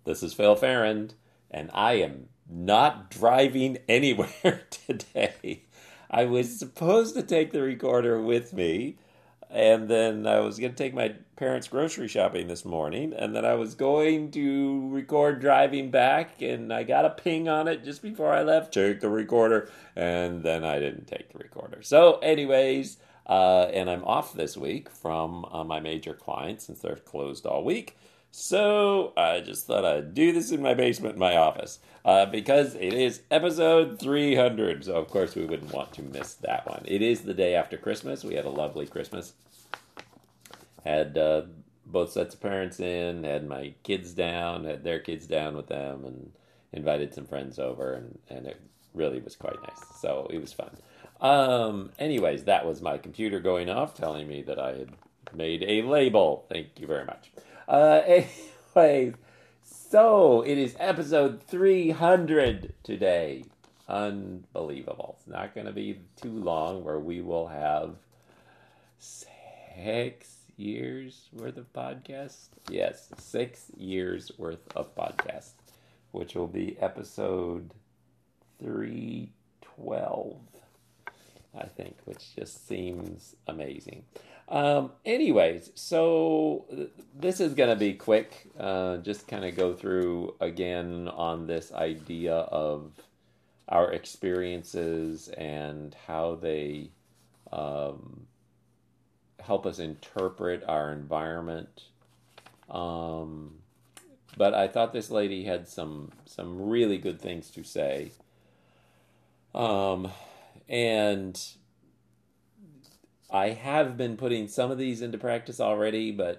This is Phil Farrand, and I am not driving anywhere today. I was supposed to take the recorder with me, and then I was going to take my parents grocery shopping this morning, and then I was going to record driving back, and I got a ping on it just before I left. Take the recorder, and then I didn't take the recorder. So, anyways, and I'm off this week from my major clients since they're closed all week. So I just thought I'd do this in my basement in my office because it is episode 300. So, of course, we wouldn't want to miss that one. It is the day after Christmas. We had a lovely Christmas. Had both sets of parents in, had my kids down, had their kids down with them, and invited some friends over, and it really was quite nice. So it was fun. Anyways, that was my computer going off, telling me that I had made a label. Thank you very much. Anyways, so it is episode 300 today. Unbelievable. It's not going to be too long where we will have 6 years worth of podcast. Yes, 6 years worth of podcast, which will be episode 312, I think, which just seems amazing. Anyways, so this is going to be quick. Just kind of go through again on this idea of our experiences and how they help us interpret our environment. But I thought this lady had some really good things to say. And I have been putting some of these into practice already, but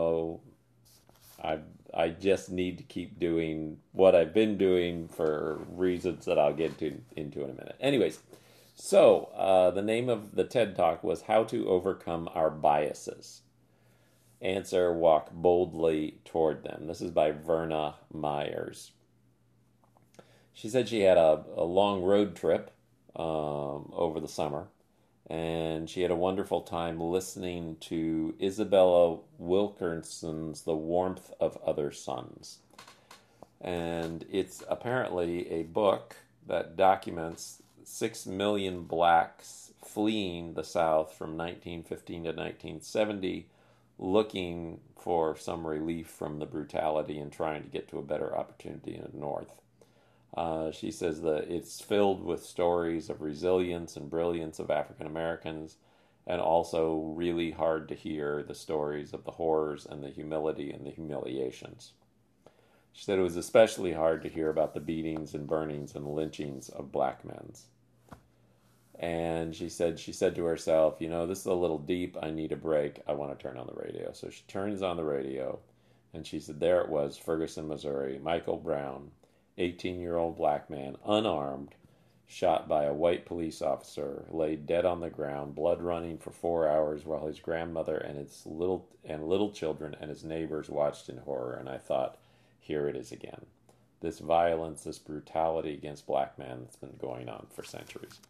I just need to keep doing what I've been doing for reasons that I'll get into in a minute. Anyways, so the name of the TED Talk was How to Overcome Our Biases. Answer, walk boldly toward them. This is by Verna Myers. She said she had a long road trip over the summer. And she had a wonderful time listening to Isabella Wilkerson's The Warmth of Other Suns. And it's apparently a book that documents 6 million blacks fleeing the South from 1915 to 1970, looking for some relief from the brutality and trying to get to a better opportunity in the North. She says that it's filled with stories of resilience and brilliance of African Americans, and also really hard to hear the stories of the horrors and the humility and the humiliations. She said it was especially hard to hear about the beatings and burnings and lynchings of black men. And she said to herself, this is a little deep. I need a break. I want to turn on the radio. So she turns on the radio, and she said there it was, Ferguson, Missouri, Michael Brown, 18-year-old black man, unarmed, shot by a white police officer, laid dead on the ground, blood running for 4 hours while his grandmother and little children and his neighbors watched in horror. And I thought, here it is again. This violence, this brutality against black men that's been going on for centuries.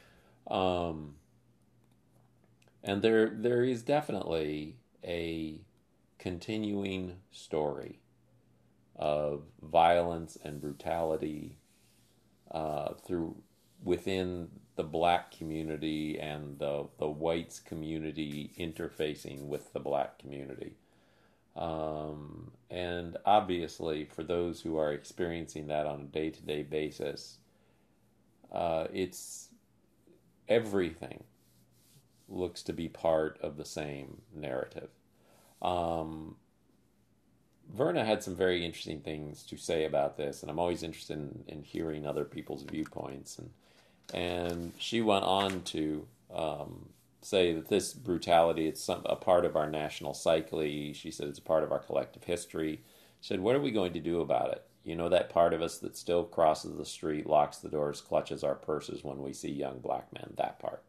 And there is definitely a continuing story of violence and brutality within the black community and the whites community interfacing with the black community. And obviously, for those who are experiencing that on a day-to-day basis, it's everything looks to be part of the same narrative. Verna had some very interesting things to say about this, and I'm always interested in hearing other people's viewpoints. And she went on to say that this brutality, it's a part of our national psyche. She said it's a part of our collective history. She said, what are we going to do about it? That part of us that still crosses the street, locks the doors, clutches our purses when we see young black men, that part.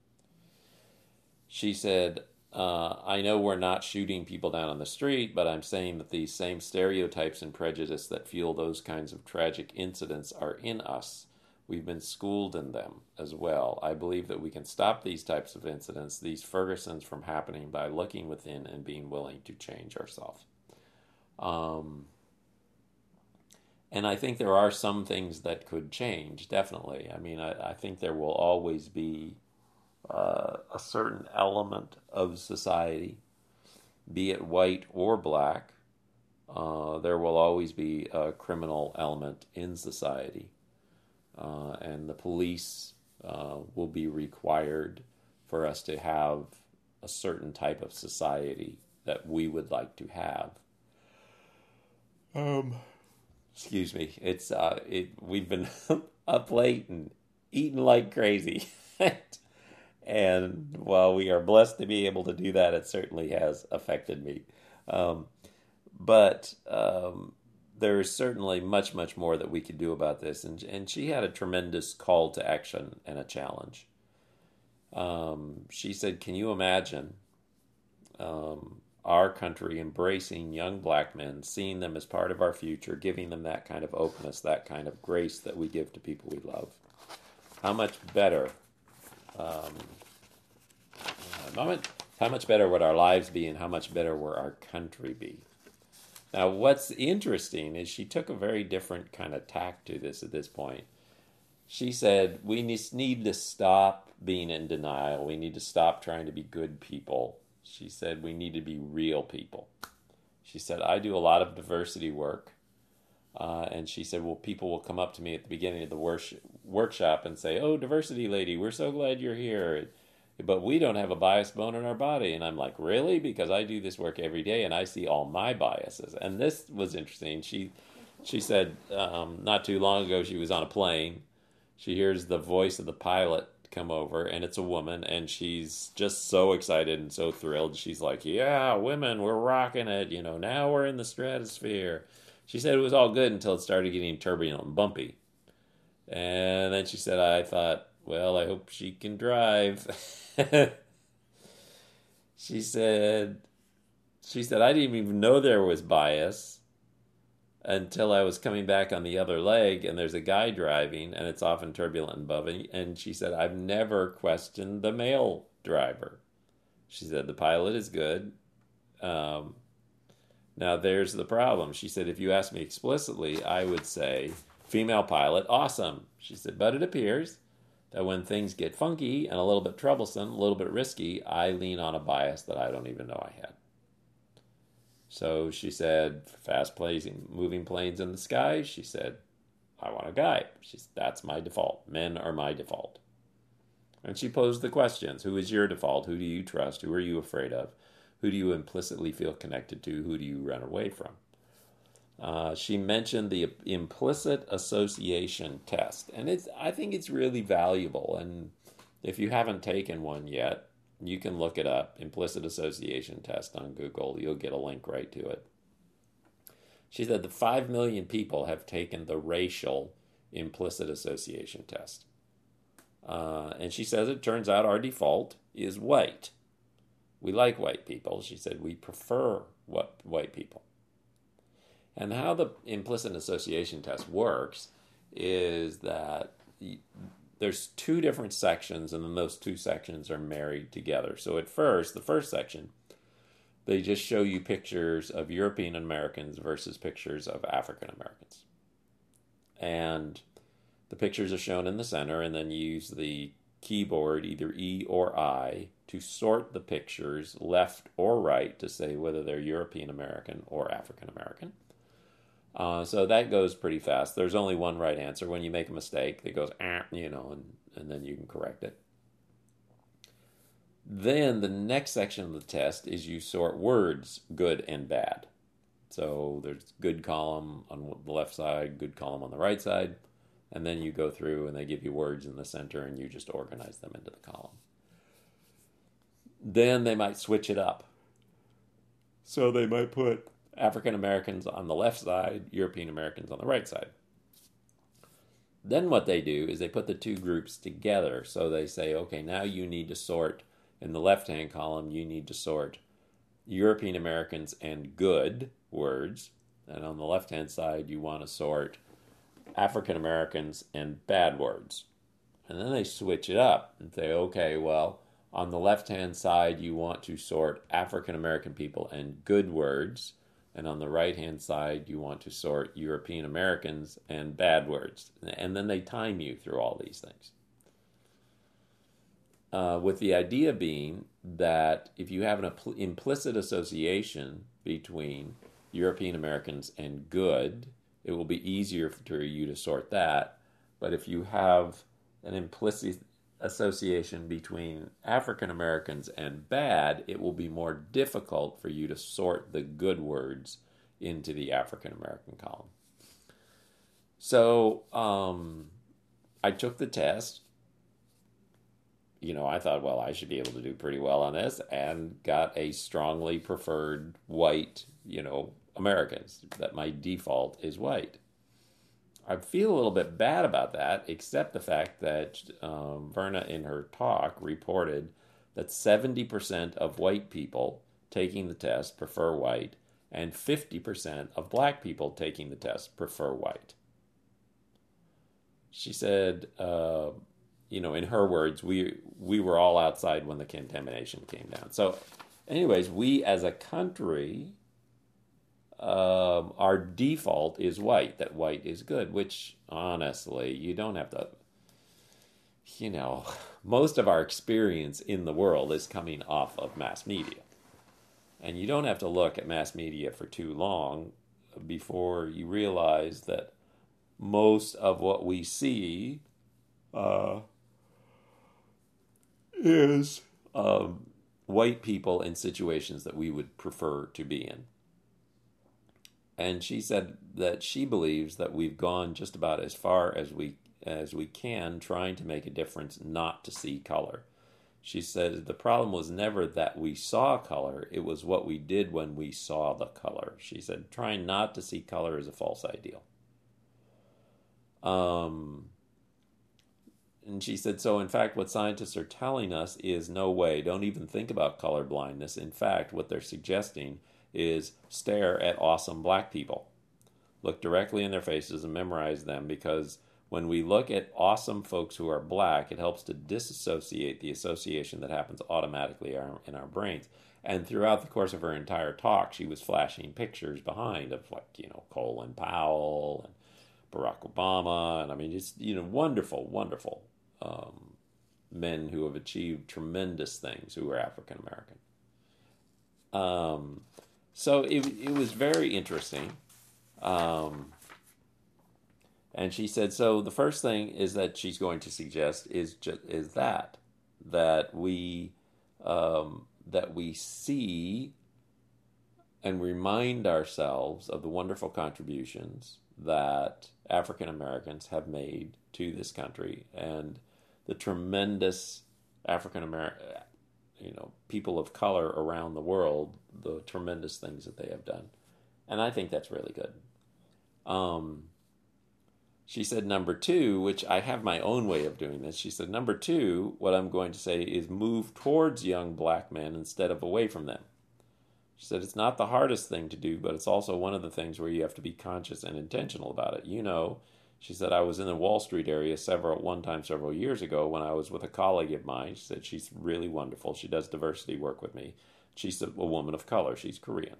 She said, I know we're not shooting people down on the street, but I'm saying that these same stereotypes and prejudice that fuel those kinds of tragic incidents are in us. We've been schooled in them as well. I believe that we can stop these types of incidents, these Fergusons, from happening by looking within and being willing to change ourselves. And I think there are some things that could change, definitely. I mean, I think there will always be a certain element of society, be it white or black. There will always be a criminal element in society. And the police will be required for us to have a certain type of society that we would like to have. Excuse me. We've been up late and eating like crazy. And while we are blessed to be able to do that, it certainly has affected me. But there is certainly much, much more that we could do about this. And she had a tremendous call to action and a challenge. She said, can you imagine our country embracing young black men, seeing them as part of our future, giving them that kind of openness, that kind of grace that we give to people we love? How much better, how much better would our lives be, and how much better would our country be? Now, what's interesting is she took a very different kind of tack to this at this point. She said, we need to stop being in denial. We need to stop trying to be good people. She said, we need to be real people. She said, I do a lot of diversity work. And she said, well, people will come up to me at the beginning of the workshop and say, oh, diversity lady, we're so glad you're here. But we don't have a biased bone in our body. And I'm like, really? Because I do this work every day and I see all my biases. And this was interesting. She said not too long ago she was on a plane. She hears the voice of the pilot come over, and it's a woman, and she's just so excited and so thrilled. She's like, yeah, women, we're rocking it. Now we're in the stratosphere. She said it was all good until it started getting turbulent and bumpy. And then she said, I thought, well, I hope she can drive. She said, I didn't even know there was bias until I was coming back on the other leg, and there's a guy driving, and it's often turbulent and bumpy. And she said, I've never questioned the male driver. She said, the pilot is good. Now, there's the problem. She said, if you ask me explicitly, I would say, female pilot, awesome. She said, but it appears that when things get funky and a little bit troublesome, a little bit risky, I lean on a bias that I don't even know I had. So she said, fast moving planes in the sky. She said, I want a guy. That's my default. Men are my default. And she posed the questions. Who is your default? Who do you trust? Who are you afraid of? Who do you implicitly feel connected to? Who do you run away from? She mentioned the implicit association test. And I think it's really valuable. And if you haven't taken one yet, you can look it up, implicit association test on Google. You'll get a link right to it. She said the 5 million people have taken the racial implicit association test. And she says it turns out our default is white. We like white people. She said we prefer white people. And how the implicit association test works is that there's 2 different sections, and then those 2 sections are married together. So at first, the first section, they just show you pictures of European Americans versus pictures of African Americans. And the pictures are shown in the center, and then you use the keyboard, either E or I, to sort the pictures left or right to say whether they're European American or African American. So that goes pretty fast. There's only one right answer. When you make a mistake, it goes, and then you can correct it. Then the next section of the test is you sort words, good and bad. So there's good column on the left side, good column on the right side, and then you go through and they give you words in the center and you just organize them into the column. Then they might switch it up. So they might put African Americans on the left side, European Americans on the right side. Then what they do is they put the 2 groups together. So they say, okay, now you need to sort, in the left-hand column, you need to sort European Americans and good words. And on the left-hand side, you want to sort African Americans and bad words. And then they switch it up and say, okay, well, on the left-hand side, you want to sort African American people and good words. And on the right-hand side, you want to sort European Americans and bad words. And then they time you through all these things. With the idea being that if you have an implicit association between European Americans and good, it will be easier for you to sort that. But if you have an implicit association between African Americans and bad, it will be more difficult for you to sort the good words into the African American column. So I took the test. I thought, well, I should be able to do pretty well on this, and got a strongly preferred white, Americans, that my default is white. I feel a little bit bad about that, except the fact that Verna in her talk reported that 70% of white people taking the test prefer white, and 50% of black people taking the test prefer white. She said, in her words, we were all outside when the contamination came down. So, anyways, we as a country, our default is white, that white is good, which honestly, you don't have to, most of our experience in the world is coming off of mass media. And you don't have to look at mass media for too long before you realize that most of what we see is white people in situations that we would prefer to be in. And she said that she believes that we've gone just about as far as we can trying to make a difference not to see color. She said the problem was never that we saw color, it was what we did when we saw the color. She said trying not to see color is a false ideal. And she said, so in fact, what scientists are telling us is no way, don't even think about color blindness. In fact, what they're suggesting is stare at awesome black people. Look directly in their faces and memorize them, because when we look at awesome folks who are black, it helps to disassociate the association that happens automatically in our brains. And throughout the course of her entire talk, she was flashing pictures behind of Colin Powell and Barack Obama, and I mean, just wonderful, wonderful men who have achieved tremendous things who are African American. So it was very interesting, and she said, so the first thing is that she's going to suggest is that we see and remind ourselves of the wonderful contributions that African Americans have made to this country, and the tremendous African American, people of color around the world, the tremendous things that they have done. And I think that's really good. She said number two, which I have my own way of doing this. She said number two, what I'm going to say is move towards young black men instead of away from them. She said it's not the hardest thing to do, but it's also one of the things where you have to be conscious and intentional about it. She said I was in the Wall Street area several years ago when I was with a colleague of mine. She said she's really wonderful. She does diversity work with me. She's a woman of color. She's Korean.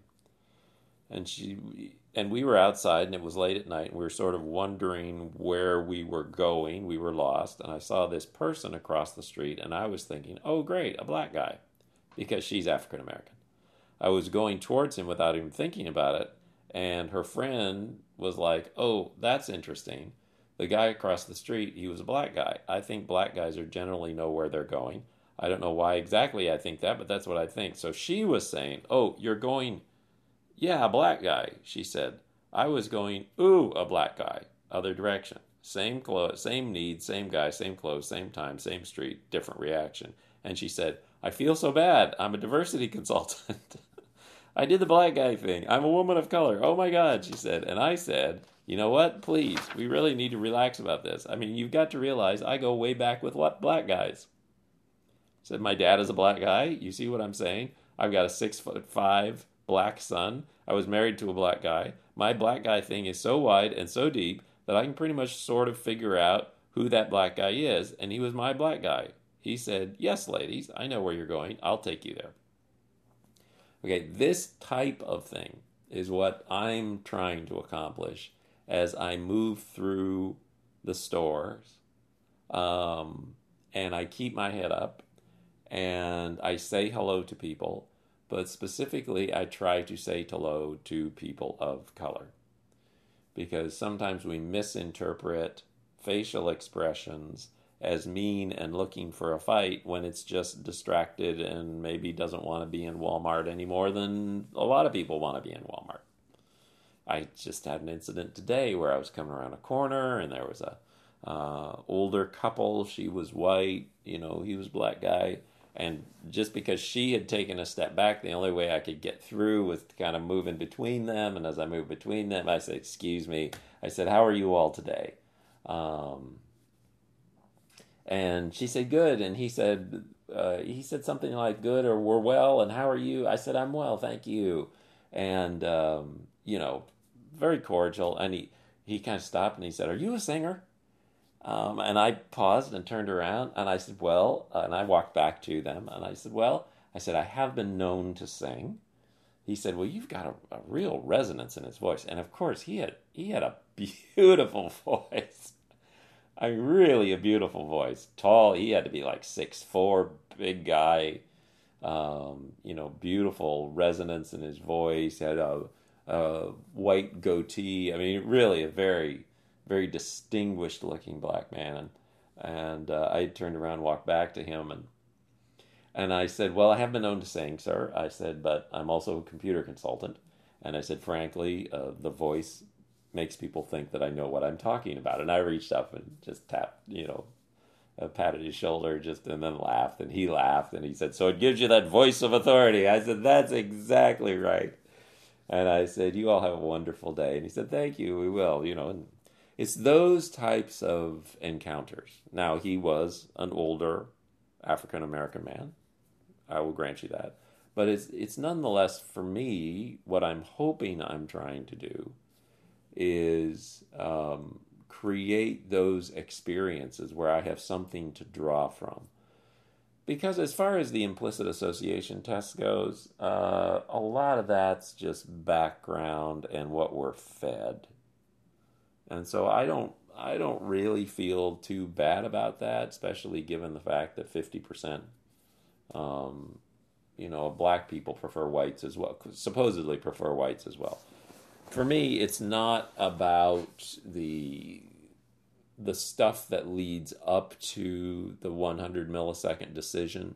And we were outside, and it was late at night, and we were sort of wondering where we were going. We were lost, and I saw this person across the street, and I was thinking, oh, great, a black guy, because she's African American. I was going towards him without even thinking about it, and her friend was like, oh, that's interesting. The guy across the street, he was a black guy. I think black guys are generally know where they're going. I don't know why exactly I think that, but that's what I think. So she was saying, oh, you're going, yeah, a black guy, she said. I was going, ooh, a black guy, other direction. Same clothes, same needs, same guy, same clothes, same time, same street, different reaction. And she said, I feel so bad. I'm a diversity consultant. I did the black guy thing. I'm a woman of color. Oh my God, she said. And I said, you know what? Please, we really need to relax about this. I mean, you've got to realize I go way back with what black guys. I said, my dad is a black guy. You see what I'm saying? I've got a 6'5" black son. I was married to a black guy. My black guy thing is so wide and so deep that I can pretty much sort of figure out who that black guy is. And he was my black guy. He said, yes, ladies, I know where you're going. I'll take you there. Okay, this type of thing is what I'm trying to accomplish as I move through the stores. And I keep my head up and I say hello to people, but specifically I try to say hello to people of color because sometimes we misinterpret facial expressions as mean and looking for a fight when it's just distracted and maybe doesn't want to be in Walmart any more than a lot of people want to be in Walmart. I just had an incident today where I was coming around a corner and there was a older couple. She was white, he was a black guy. And just because she had taken a step back, the only way I could get through was to kind of move in between them. And as I moved between them, I said, "Excuse me." I said, "How are you all today?" And she said, "Good." And he said something like, "Good," or "We're well." And "How are you?" I said, "I'm well, thank you." And very cordial. And he kind of stopped and he said, "Are you a singer?" And I paused and turned around and I said, "Well," and I walked back to them and I said, "Well," I said, "I have been known to sing." He said, "Well, you've got a real resonance in his voice." And of course, he had a beautiful voice. I mean, really a beautiful voice. Tall. He had to be like 6'4", big guy. Beautiful resonance in his voice. Had a white goatee. I mean, really a very, very distinguished looking black man. And I turned around and walked back to him and I said, "Well, I have been known to sing, sir." I said, "But I'm also a computer consultant." And I said, "Frankly, the voice makes people think that I know what I'm talking about." And I reached up and just tapped, patted his shoulder and then laughed. And he laughed and he said, "So it gives you that voice of authority." I said, "That's exactly right." And I said, "You all have a wonderful day." And he said, "Thank you, we will." And it's those types of encounters. Now, he was an older African American man. I will grant you that. But it's nonetheless, for me, what I'm hoping I'm trying to do is create those experiences where I have something to draw from. Because as far as the implicit association test goes, a lot of that's just background and what we're fed. And so I don't really feel too bad about that, especially given the fact that 50% black people prefer whites as well, supposedly prefer whites as well. For me, it's not about the stuff that leads up to the 100 millisecond decision.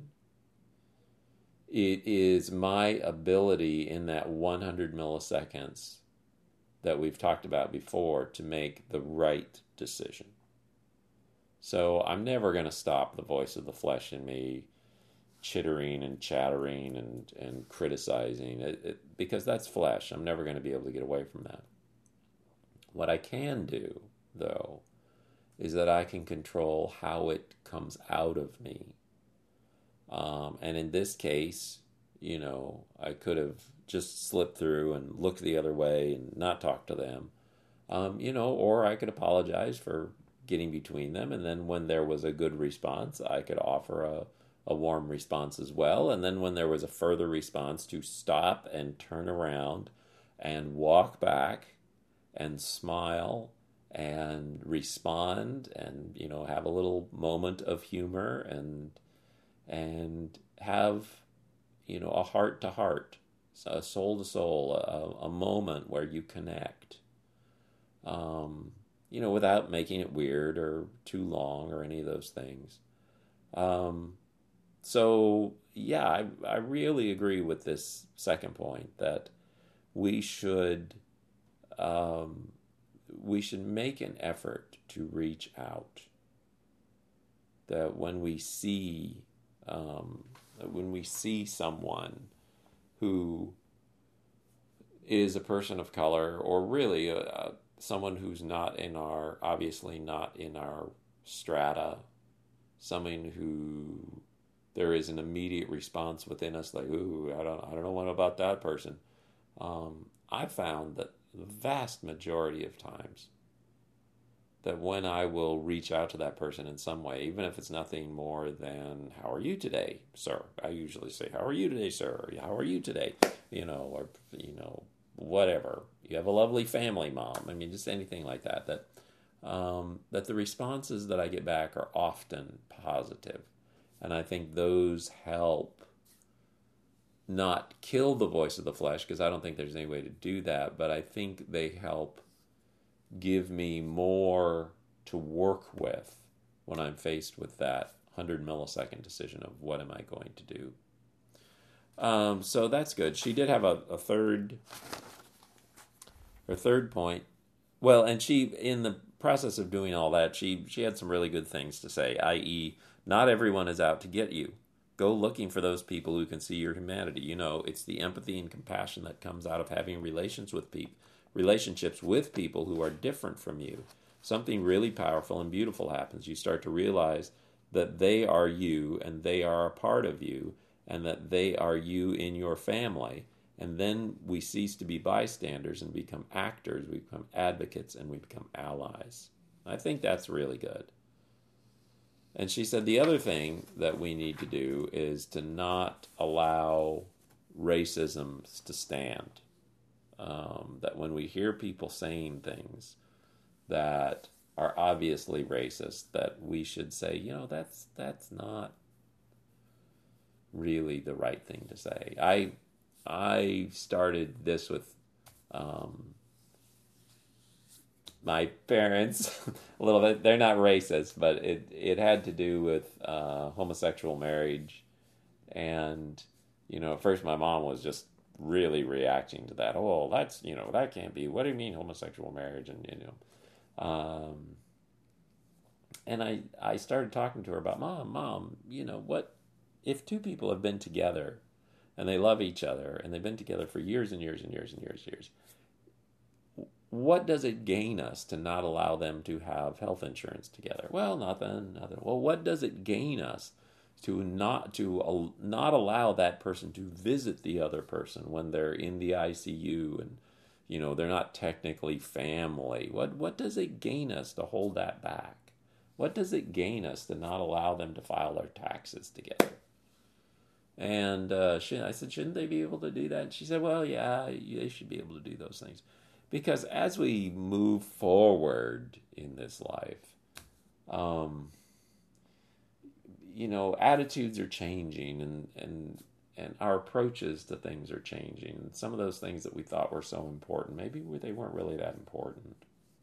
It is my ability in that 100 milliseconds that we've talked about before to make the right decision. So I'm never going to stop the voice of the flesh in me chittering and chattering and criticizing because that's flesh. I'm never going to be able to get away from that. What I can do, though, is that I can control how it comes out of me. And in this case, I could have just slipped through and looked the other way and not talk to them, or I could apologize for getting between them. And then when there was a good response, I could offer a warm response as well. And then when there was a further response, to stop and turn around and walk back and smile and respond and have a little moment of humor and have a heart to heart, a soul to soul, a moment where you connect, without making it weird or too long or any of those things. So yeah, I really agree with this second point that we should make an effort to reach out. That when we see someone who is a person of color, or really someone who's obviously not in our strata, someone who there is an immediate response within us, like, "Ooh, I don't know what about that person." I found that the vast majority of times that when I will reach out to that person in some way, even if it's nothing more than, "How are you today, sir?" I usually say, "How are you today, sir?" Or, "How are you today?" Or whatever. You have a lovely family, mom. I mean, just anything like that. That the responses that I get back are often positive, and I think those help not kill the voice of the flesh, because I don't think there's any way to do that, but I think they help give me more to work with when I'm faced with that 100 millisecond decision of what am I going to do. So that's good. She did have her third point. Well, and she, in the process of doing all that, she had some really good things to say, i.e., not everyone is out to get you. Go looking for those people who can see your humanity. It's the empathy and compassion that comes out of having relationships with people who are different from you. Something really powerful and beautiful happens. You start to realize that they are you and they are a part of you, and that they are you in your family. And then we cease to be bystanders and become actors, we become advocates, and we become allies. I think that's really good. And she said the other thing that we need to do is to not allow racism to stand. That when we hear people saying things that are obviously racist, that we should say, that's not really the right thing to say. I started this with my parents a little bit. They're not racist, but it had to do with homosexual marriage. And, at first my mom was just really reacting to that. Oh, that's, that can't be. What do you mean homosexual marriage? And I started talking to her about, Mom, what if two people have been together and they love each other and they've been together for years and years and years and years, what does it gain us to not allow them to have health insurance together? Well, nothing. Well, what does it gain us to not allow that person to visit the other person when they're in the ICU and they're not technically family? What does it gain us to hold that back? What does it gain us to not allow them to file their taxes together? And I said, shouldn't they be able to do that? And she said, well, yeah, they should be able to do those things. Because as we move forward in this life, attitudes are changing and our approaches to things are changing. And some of those things that we thought were so important, maybe they weren't really that important.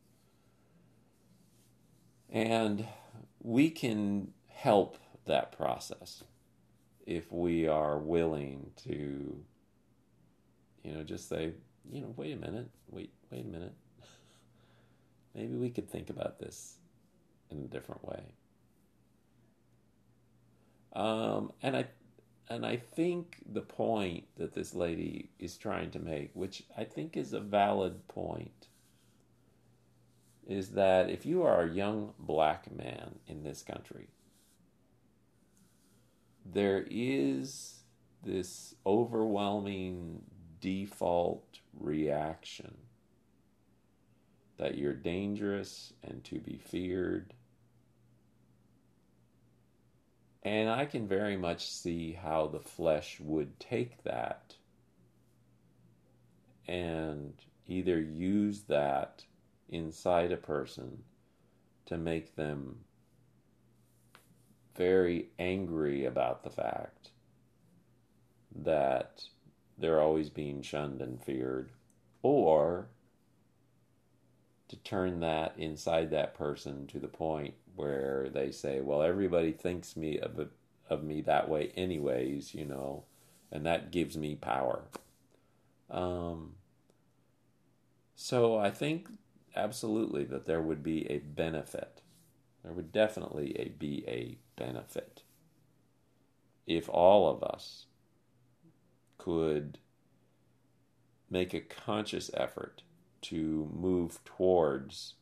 And we can help that process if we are willing to, just say, wait a minute. Maybe we could think about this in a different way. And I think the point that this lady is trying to make, which I think is a valid point, is that if you are a young black man in this country, there is this overwhelming default reaction that you're dangerous and to be feared. And I can very much see how the flesh would take that and either use that inside a person to make them very angry about the fact that they're always being shunned and feared, or to turn that inside that person to the point where they say, well, everybody thinks of me that way anyways, and that gives me power. So I think absolutely that there would be a benefit. There would definitely be a benefit if all of us could make a conscious effort to move towards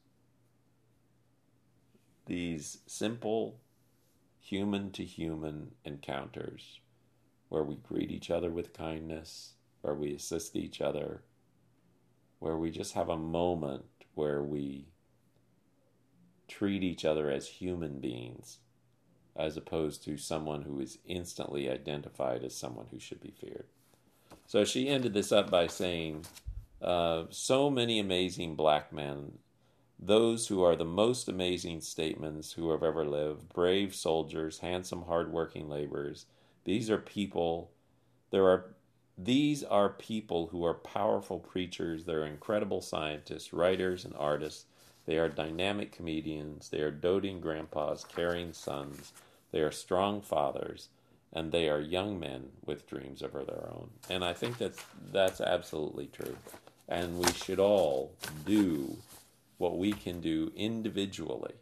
these simple human-to-human encounters where we greet each other with kindness, where we assist each other, where we just have a moment where we treat each other as human beings as opposed to someone who is instantly identified as someone who should be feared. So she ended this up by saying, So many amazing black men, those who are the most amazing statesmen who have ever lived, brave soldiers, handsome, hardworking laborers. These are people. There are these are people who are powerful preachers. They're incredible scientists, writers, and artists. They are dynamic comedians. They are doting grandpas, caring sons. They are strong fathers, and they are young men with dreams of their own. And I think that's absolutely true. And we should all do what we can do individually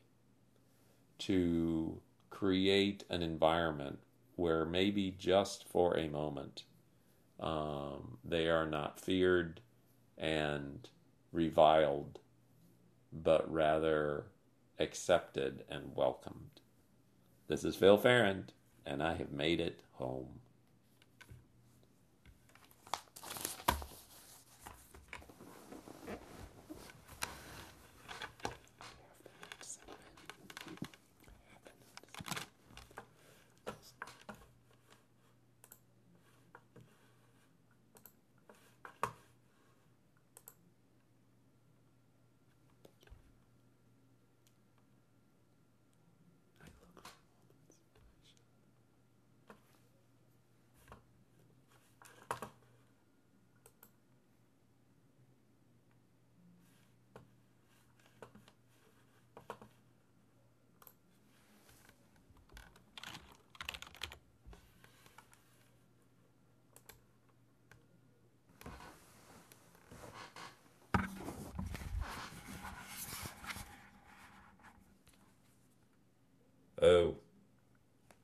to create an environment where maybe just for a moment they are not feared and reviled, but rather accepted and welcomed. This is Phil Farrand, and I have made it home. Oh.